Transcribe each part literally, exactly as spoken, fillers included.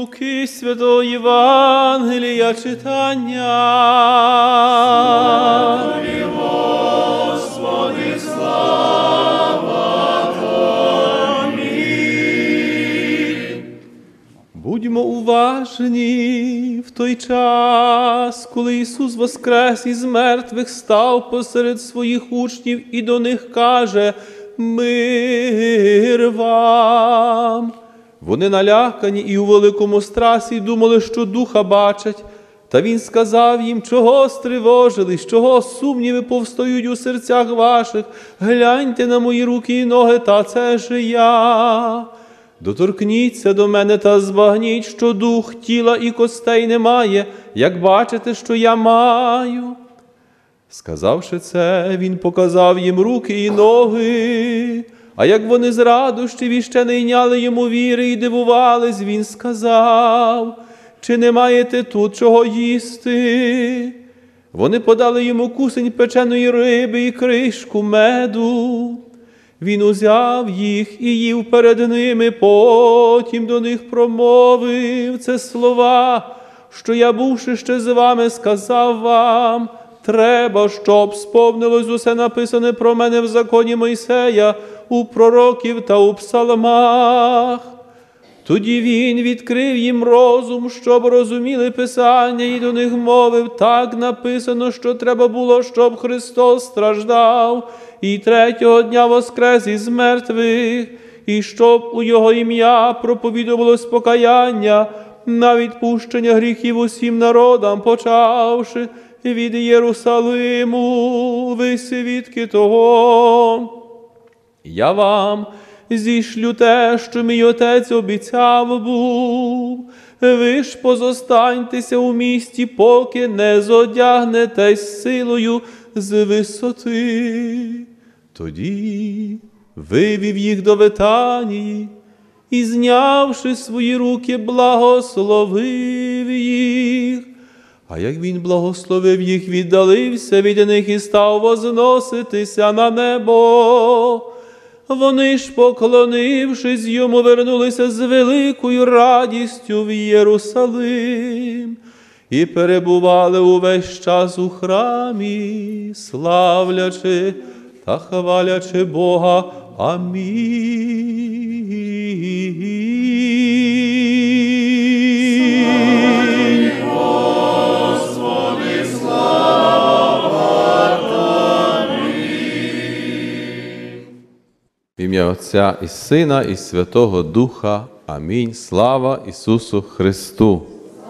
Луки Святого Євангелія читання. Тобі, Господи, слава Тобі. Будьмо уважні в той час, коли Ісус воскрес із мертвих, став посеред своїх учнів і до них каже: «Мир вам!» Вони налякані і у великому страсі думали, що духа бачать. Та він сказав їм: «Чого стривожились, чого сумніви повстають у серцях ваших? Гляньте на мої руки і ноги, та це ж я. Доторкніться до мене та збагніть, що дух, тіла і костей немає, як бачите, що я маю». Сказавши це, він показав їм руки і ноги. А як вони з радощів іще не йняли йому віри і дивувались, він сказав: «Чи не маєте тут чого їсти?» Вони подали йому кусень печеної риби і кришку меду. Він узяв їх і їв перед ними, потім до них промовив це слова, що я, бувши ще з вами, сказав вам: треба, щоб сповнилось усе написане про мене в законі Мойсея, у пророків та у псалмах. Тоді він відкрив їм розум, щоб розуміли Писання, і до них мовив: так написано, що треба було, щоб Христос страждав, і третього дня воскрес із мертвих, і щоб у Його ім'я проповідувалось покаяння на відпущення гріхів усім народам, почавши від Єрусалиму. Ви свідки того. Я вам зішлю те, що мій Отець обіцяв був. Ви ж позостаньтеся у місті, поки не зодягнетесь силою з висоти. Тоді вивів їх до Витанії і, знявши свої руки, благословив їх. А як він благословив їх, віддалився від них і став возноситися на небо. Вони ж, поклонившись йому, вернулися з великою радістю в Єрусалим і перебували увесь час у храмі, славлячи та хвалячи Бога. Амінь. Господи, слава Тобі. В ім'я Отця і Сина, і Святого Духа. Амінь. Слава Ісусу Христу!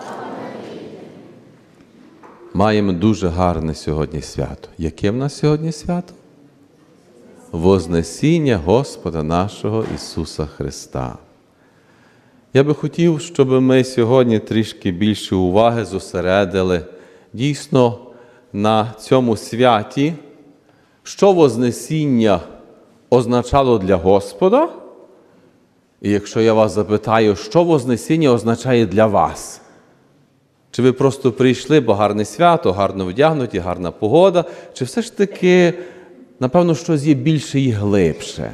Маємо дуже гарне сьогодні свято. Яке в нас сьогодні свято? Вознесіння Господа нашого Ісуса Христа. Я би хотів, щоб ми сьогодні трішки більше уваги зосередили дійсно на цьому святі, що Вознесіння означало для Господа. І якщо я вас запитаю, що Вознесіння означає для вас? Чи ви просто прийшли, бо гарне свято, гарно вдягнуті, гарна погода, чи все ж таки, напевно, щось є більше і глибше?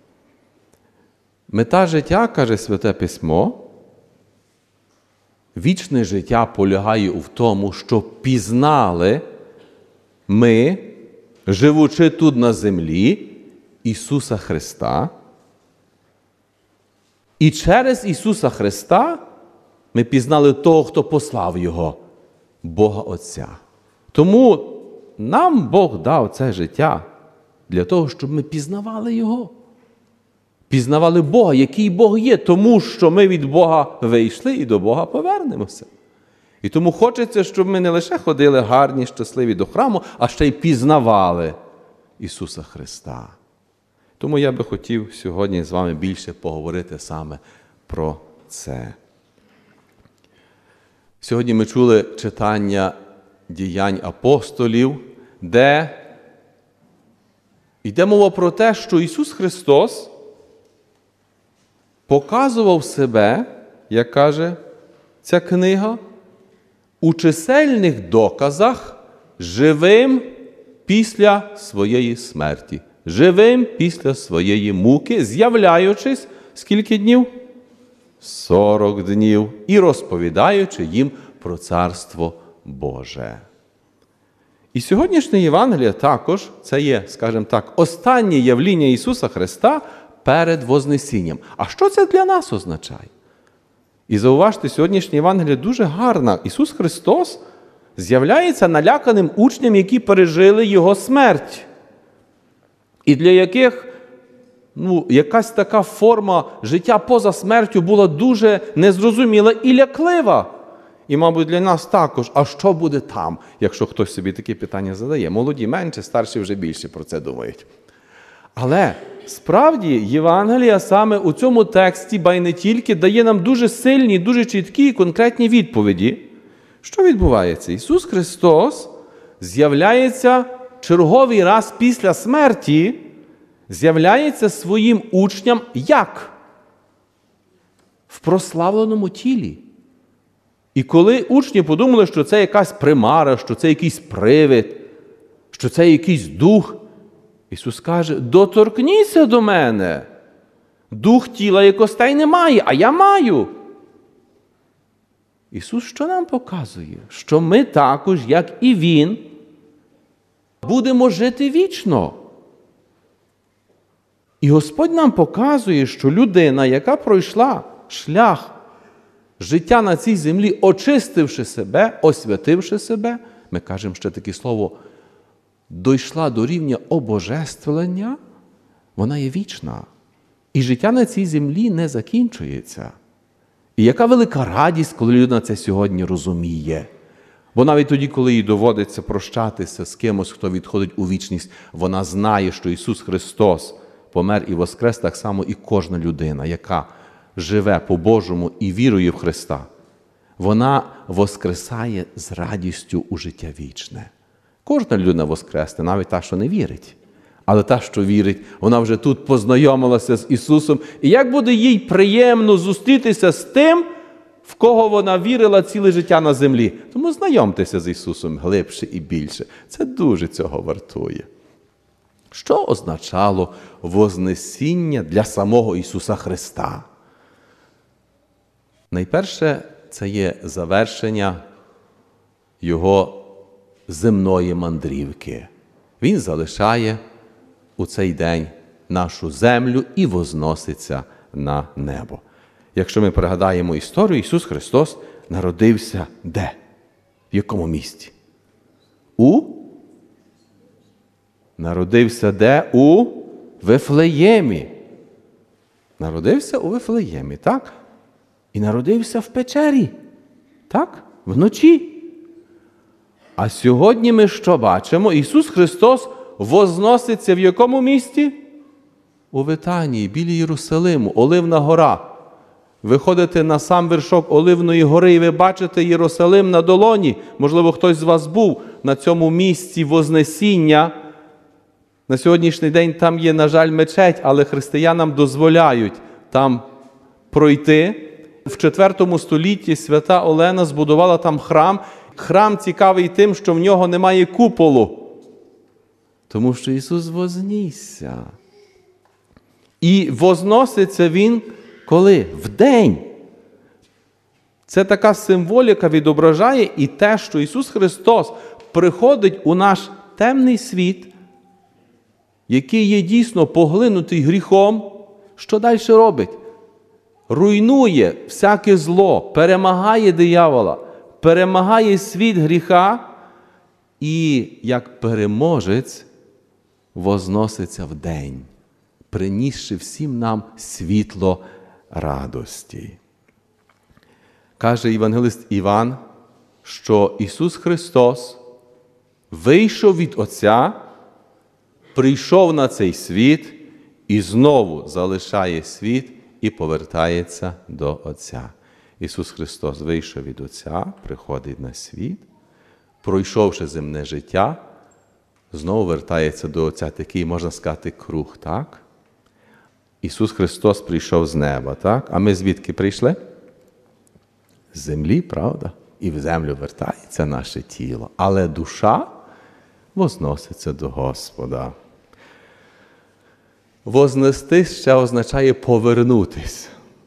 Мета життя, каже Святе Письмо, вічне життя полягає в тому, щоб пізнали ми, живучи тут на землі, Ісуса Христа. І через Ісуса Христа ми пізнали того, хто послав Його, Бога Отця. Тому нам Бог дав це життя для того, щоб ми пізнавали Його. Пізнавали Бога, який Бог є, тому що ми від Бога вийшли і до Бога повернемося. І тому хочеться, щоб ми не лише ходили гарні, щасливі до храму, а ще й пізнавали Ісуса Христа. Тому я би хотів сьогодні з вами більше поговорити саме про це. Сьогодні ми чули читання діянь апостолів, де йде мова про те, що Ісус Христос показував себе, як каже ця книга, у чисельних доказах живим після своєї смерті, живим після своєї муки, з'являючись скільки днів? сорок днів і розповідаючи їм про Царство Боже. І сьогоднішнє Євангеліє також, це є, скажімо так, останнє явління Ісуса Христа перед Вознесінням. А що це для нас означає? І зауважте, сьогоднішнє Євангеліє дуже гарно. Ісус Христос з'являється наляканим учням, які пережили Його смерть. І для яких ну, якась така форма життя поза смертю була дуже незрозуміла і ляклива. І, мабуть, для нас також, а що буде там, якщо хтось собі такі питання задає? Молоді менше, старші вже більше про це думають. Але справді Євангелія саме у цьому тексті, ба й не тільки, дає нам дуже сильні, дуже чіткі і конкретні відповіді. Що відбувається? Ісус Христос з'являється черговий раз після смерті, з'являється своїм учням як? В прославленому тілі. І коли учні подумали, що це якась примара, що це якийсь привид, що це якийсь дух, Ісус каже, доторкніться до мене. Дух тіла і костей немає, а я маю. Ісус що нам показує? Що ми також, як і Він, будемо жити вічно. І Господь нам показує, що людина, яка пройшла шлях життя на цій землі, очистивши себе, освятивши себе, ми кажемо ще таке слово, дійшла до рівня обожествлення, вона є вічна. І життя на цій землі не закінчується. І яка велика радість, коли людина це сьогодні розуміє. Бо навіть тоді, коли їй доводиться прощатися з кимось, хто відходить у вічність, вона знає, що Ісус Христос помер і воскрес, так само і кожна людина, яка живе по-Божому і вірує в Христа. Вона воскресає з радістю у життя вічне. Кожна людина воскресне, навіть та, що не вірить. Але та, що вірить, вона вже тут познайомилася з Ісусом. І як буде їй приємно зустрітися з тим, в кого вона вірила ціле життя на землі. Тому знайомтеся з Ісусом глибше і більше. Це дуже цього вартує. Що означало Вознесіння для самого Ісуса Христа? Найперше, це є завершення Його земної мандрівки. Він залишає у цей день нашу землю і возноситься на небо. Якщо ми пригадаємо історію, Ісус Христос народився де? В якому місті? У? Народився де? У Вифлеємі. Народився у Вифлеємі, так? І народився в печері, так? Вночі. А сьогодні ми що бачимо? Ісус Христос возноситься в якому місті? У Витанії, біля Єрусалиму, Оливна гора. Ви ходите на сам вершок Оливної гори і ви бачите Єрусалим на долоні. Можливо, хтось з вас був на цьому місці Вознесіння. На сьогоднішній день там є, на жаль, мечеть, але християнам дозволяють там пройти. В четвертому столітті свята Олена збудувала там храм. Храм цікавий тим, що в нього немає куполу. Тому що Ісус вознісся. І возноситься Він коли? Вдень. Це така символіка відображає і те, що Ісус Христос приходить у наш темний світ, який є дійсно поглинутий гріхом. Що далі робить? Руйнує всяке зло, перемагає диявола, перемагає світ гріха і, як переможець, возноситься вдень, принісши всім нам світло радості. Каже євангелист Іван, що Ісус Христос вийшов від Отця, прийшов на цей світ і знову залишає світ і повертається до Отця. Ісус Христос вийшов від Отця, приходить на світ, пройшовши земне життя, знову вертається до Отця. Такий, можна сказати, круг, так? Ісус Христос прийшов з неба, так? А ми звідки прийшли? З землі, правда? І в землю вертається наше тіло. Але душа возноситься до Господа. Вознестись ще означає повернутись.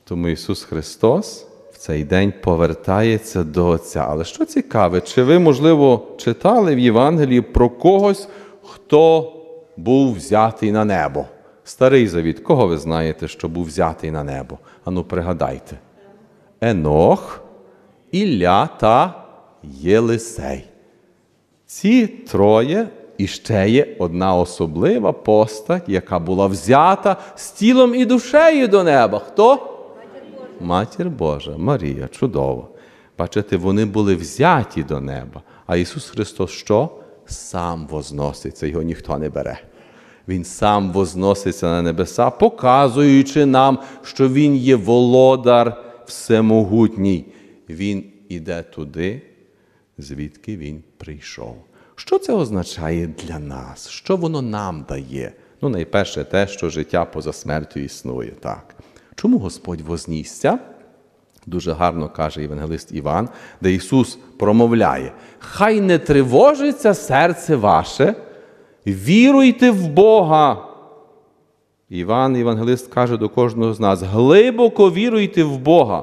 Тому Ісус Христос в цей день повертається до Отця. Але що цікаве, чи ви, можливо, читали в Євангелії про когось, хто був взятий на небо? Старий Завіт. Кого ви знаєте, що був взятий на небо? Ану, пригадайте. Енох, Ілля та Єлисей. Ці троє, і ще є одна особлива постать, яка була взята з тілом і душею до неба. Хто? Матір Божа. Матір Божа, Марія, чудово. Бачите, вони були взяті до неба. А Ісус Христос що? Сам возноситься, його ніхто не бере. Він сам возноситься на небеса, показуючи нам, що Він є володар всемогутній. Він іде туди, звідки Він прийшов. Що це означає для нас? Що воно нам дає? Ну, найперше те, що життя поза смертю існує, так. Чому Господь вознісся? Дуже гарно каже євангелист Іван, де Ісус промовляє: «Хай не тривожиться серце ваше, віруйте в Бога». Іван, євангелист, каже до кожного з нас: «Глибоко віруйте в Бога».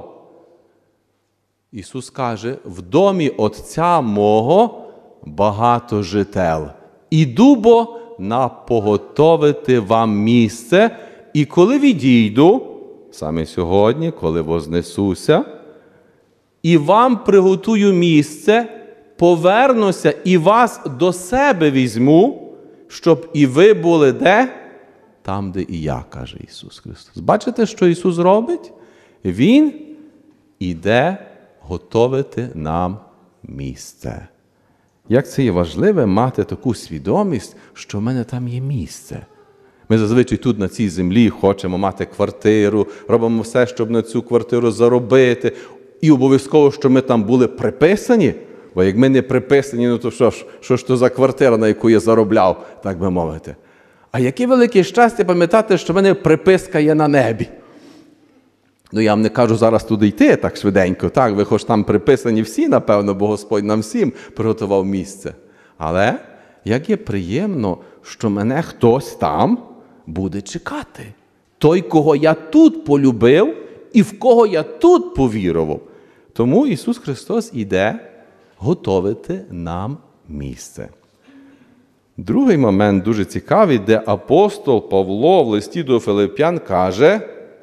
Ісус каже: «В домі Отця мого багато жител. Іду бо напоготовити вам місце, і коли відійду, саме сьогодні, коли вознесуся, і вам приготую місце, повернуся і вас до себе візьму, щоб і ви були де? Там, де і я», каже Ісус Христос. Бачите, що Ісус робить? Він іде готовити нам місце. Як це є важливо мати таку свідомість, що в мене там є місце. Ми зазвичай тут, на цій землі, хочемо мати квартиру, робимо все, щоб на цю квартиру заробити. І обов'язково, щоб ми там були приписані. Бо як ми не приписані, ну то що ж, що ж то за квартира, на яку я заробляв, так би мовити. А яке велике щастя пам'ятати, що в мене приписка є на небі. Ну, я вам не кажу зараз туди йти так швиденько, так, ви хоч там приписані всі, напевно, бо Господь нам всім приготував місце. Але як є приємно, що мене хтось там буде чекати. Той, кого я тут полюбив і в кого я тут повірував. Тому Ісус Христос іде готовити нам місце. Другий момент дуже цікавий, де апостол Павло в листі до Филип'ян каже: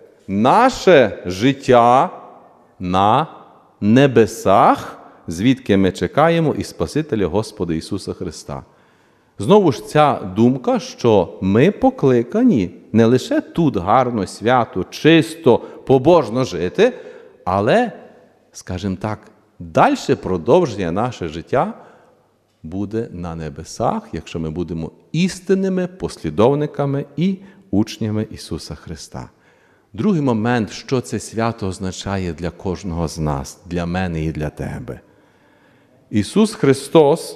«Наше життя на небесах, звідки ми чекаємо і Спасителя Господа Ісуса Христа». Знову ж ця думка, що ми покликані не лише тут гарно, свято, чисто, побожно жити, але, скажімо так, далі продовження наше життя буде на небесах, якщо ми будемо істинними послідовниками і учнями Ісуса Христа. Другий момент, що це свято означає для кожного з нас, для мене і для тебе. Ісус Христос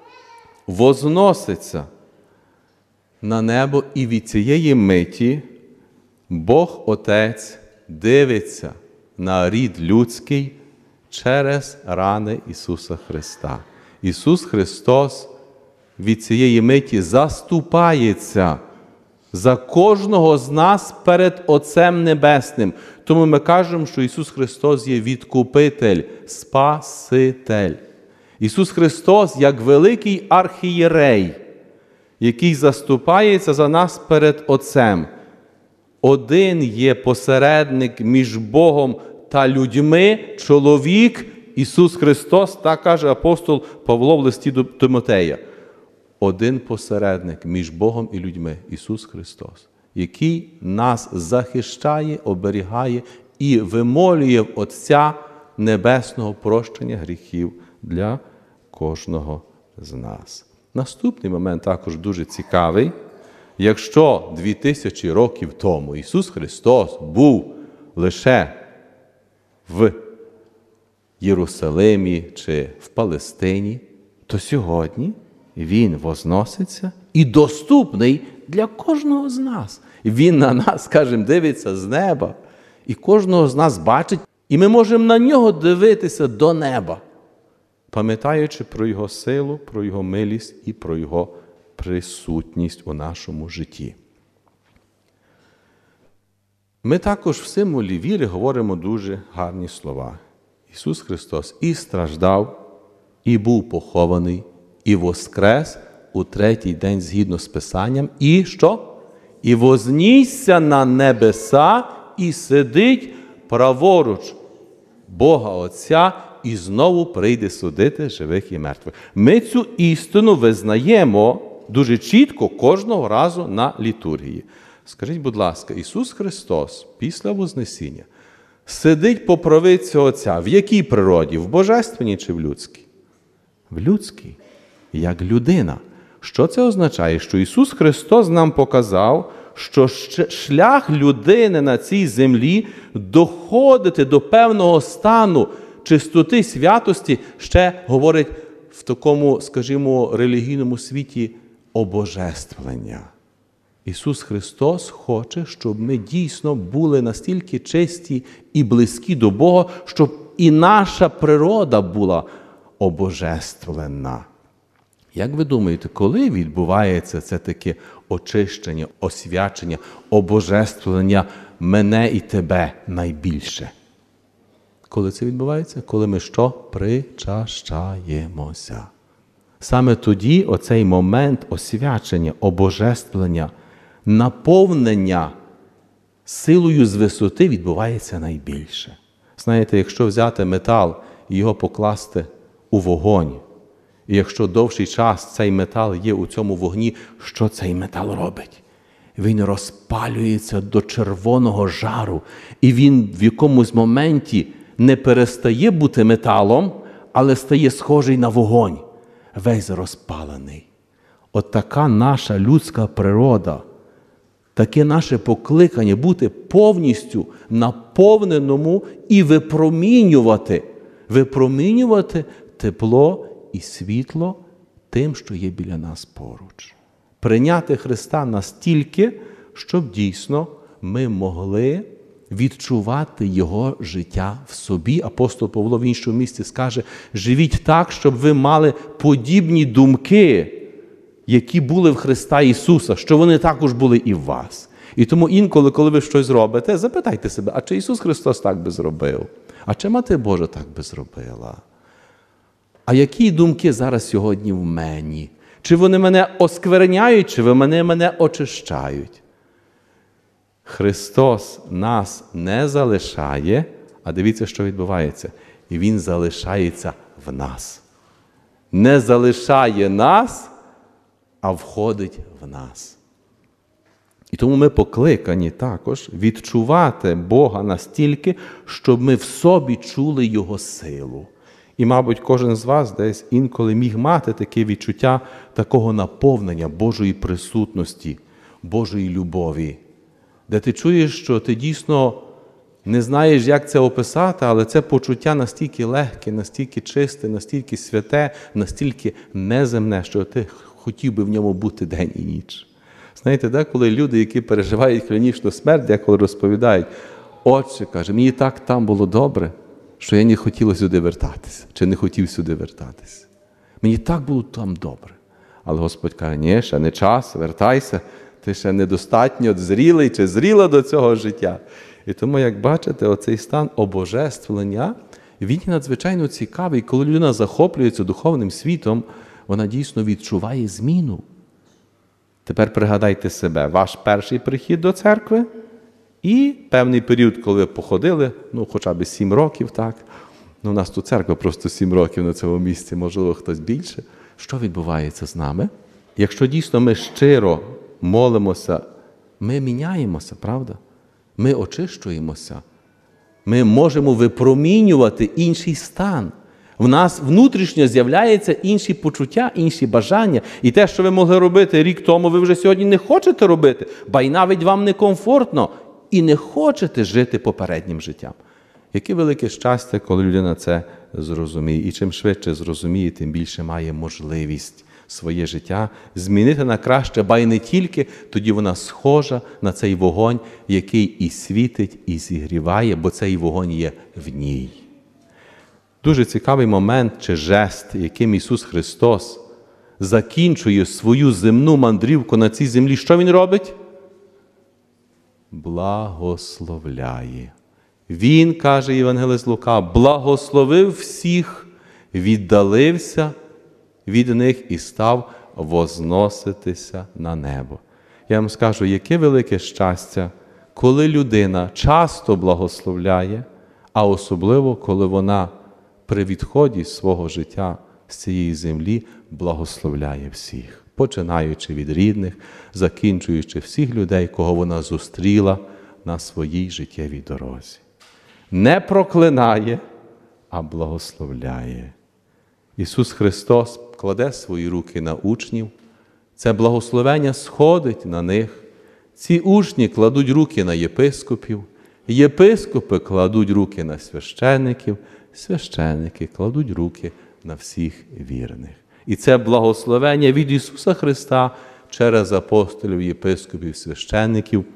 возноситься на небо, і від цієї миті Бог Отець дивиться на рід людський через рани Ісуса Христа. Ісус Христос від цієї миті заступається за кожного з нас перед Отцем Небесним. Тому ми кажемо, що Ісус Христос є відкупитель, спаситель. Ісус Христос як великий архієрей, який заступається за нас перед Отцем. Один є посередник між Богом та людьми, чоловік Ісус Христос, так каже апостол Павло в листі до Тимотея. Один посередник між Богом і людьми, Ісус Христос, який нас захищає, оберігає і вимолює в Отця Небесного прощення гріхів для кожного з нас. Наступний момент також дуже цікавий. Якщо дві тисячі років тому Ісус Христос був лише в Єрусалимі чи в Палестині, то сьогодні Він возноситься і доступний для кожного з нас. Він на нас, скажімо, дивиться з неба, і кожного з нас бачить, і ми можемо на Нього дивитися до неба, пам'ятаючи про Його силу, про Його милість і про Його присутність у нашому житті. Ми також в символі віри говоримо дуже гарні слова. Ісус Христос і страждав, і був похований, і воскрес у третій день згідно з Писанням, і що? І вознісся на небеса, і сидить праворуч Бога Отця, і знову прийде судити живих і мертвих. Ми цю істину визнаємо дуже чітко кожного разу на літургії. Скажіть, будь ласка, Ісус Христос після Вознесіння сидить по правиці Отця. В якій природі? В божественній чи в людській? В людській. Як людина. Що це означає? Що Ісус Христос нам показав, що шлях людини на цій землі доходити до певного стану чистоти, святості, ще говорить в такому, скажімо, релігійному світі обожествлення. Ісус Христос хоче, щоб ми дійсно були настільки чисті і близькі до Бога, щоб і наша природа була обожествлена. Як ви думаєте, коли відбувається це таке очищення, освячення, обожествлення мене і тебе найбільше? Коли це відбувається? Коли ми що? Причащаємося. Саме тоді оцей момент освячення, обожествлення, наповнення силою з висоти відбувається найбільше. Знаєте, якщо взяти метал і його покласти у вогонь, і якщо довший час цей метал є у цьому вогні, що цей метал робить? Він розпалюється до червоного жару, і він в якомусь моменті не перестає бути металом, але стає схожий на вогонь, весь розпалений. От така наша людська природа, таке наше покликання бути повністю наповненому і випромінювати, випромінювати тепло і світло тим, що є біля нас поруч. Прийняти Христа настільки, щоб дійсно ми могли відчувати Його життя в собі. Апостол Павло в іншому місці скаже, живіть так, щоб ви мали подібні думки, які були в Христа Ісуса, що вони також були і в вас. І тому інколи, коли ви щось робите, запитайте себе, а чи Ісус Христос так би зробив? А чи Мати Божа так би зробила? А які думки зараз сьогодні в мені? Чи вони мене оскверняють, чи вони мене очищають? Христос нас не залишає, а дивіться, що відбувається. І Він залишається в нас. Не залишає нас, а входить в нас. І тому ми покликані також відчувати Бога настільки, щоб ми в собі чули Його силу. І, мабуть, кожен з вас десь інколи міг мати таке відчуття такого наповнення Божої присутності, Божої любові, де ти чуєш, що ти дійсно не знаєш, як це описати, але це почуття настільки легке, настільки чисте, настільки святе, настільки неземне, що ти хотів би в ньому бути день і ніч. Знаєте, деколи люди, які переживають клінічну смерть, деколи розповідають, отче, каже, мені так там було добре, що я не хотіла сюди вертатися, чи не хотів сюди вертатися. Мені так було там добре. Але Господь каже, ні, ще не час, вертайся, ти ще недостатньо зрілий чи зріла до цього життя. І тому, як бачите, оцей стан обожествлення, він надзвичайно цікавий. Коли людина захоплюється духовним світом, вона дійсно відчуває зміну. Тепер пригадайте себе, ваш перший прихід до церкви і певний період, коли ви походили, ну, хоча б сім років, так? Ну, у нас тут церква просто сім років на цьому місці, можливо, хтось більше. Що відбувається з нами? Якщо дійсно ми щиро молимося, ми міняємося, правда? Ми очищуємося. Ми можемо випромінювати інший стан. В нас внутрішньо з'являються інші почуття, інші бажання. І те, що ви могли робити рік тому, ви вже сьогодні не хочете робити, ба й навіть вам некомфортно. І не хочете жити попереднім життям. Яке велике щастя, коли людина це зрозуміє. І чим швидше зрозуміє, тим більше має можливість своє життя змінити на краще, ба й не тільки, тоді вона схожа на цей вогонь, який і світить, і зігріває, бо цей вогонь є в ній. Дуже цікавий момент чи жест, яким Ісус Христос закінчує свою земну мандрівку на цій землі. Що Він робить? благословляє. Він, каже Євангелист Лука, благословив всіх, віддалився від них і став возноситися на небо. Я вам скажу, яке велике щастя, коли людина часто благословляє, а особливо, коли вона при відході свого життя з цієї землі благословляє всіх, починаючи від рідних, закінчуючи всіх людей, кого вона зустріла на своїй життєвій дорозі. Не проклинає, а благословляє. Ісус Христос кладе свої руки на учнів, це благословення сходить на них. Ці учні кладуть руки на єпископів, єпископи кладуть руки на священиків, священики кладуть руки на всіх вірних. І це благословення від Ісуса Христа через апостолів, єпископів, священиків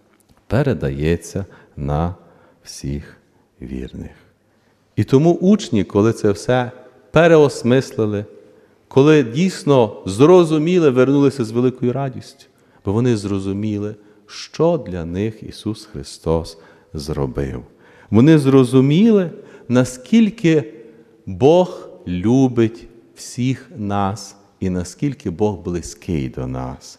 передається на всіх вірних. І тому учні, коли це все переосмислили, коли дійсно зрозуміли, вернулися з великою радістю, бо вони зрозуміли, що для них Ісус Христос зробив. Вони зрозуміли, наскільки Бог любить всіх нас і наскільки Бог близький до нас.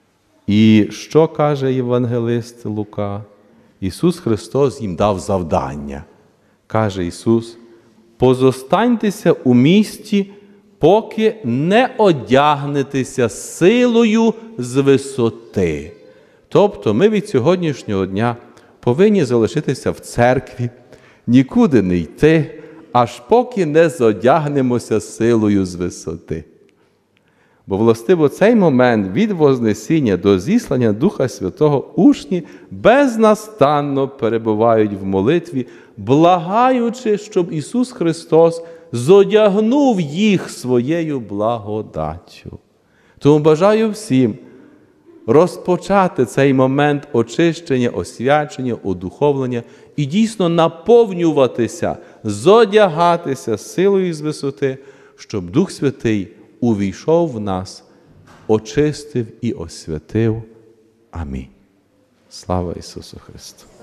І що каже євангелист Лука? Ісус Христос їм дав завдання. Каже Ісус, позостаньтеся у місті, поки не одягнетеся силою з висоти. Тобто ми від сьогоднішнього дня повинні залишитися в церкві, нікуди не йти, аж поки не зодягнемося силою з висоти. Бо, властиво, цей момент від Вознесіння до зіслання Духа Святого учні безнастанно перебувають в молитві, благаючи, щоб Ісус Христос зодягнув їх своєю благодаттю. Тому бажаю всім розпочати цей момент очищення, освячення, одуховлення і дійсно наповнюватися, зодягатися силою з висоти, щоб Дух Святий увійшов в нас, очистив і освятив. Амінь. Слава Ісусу Христу!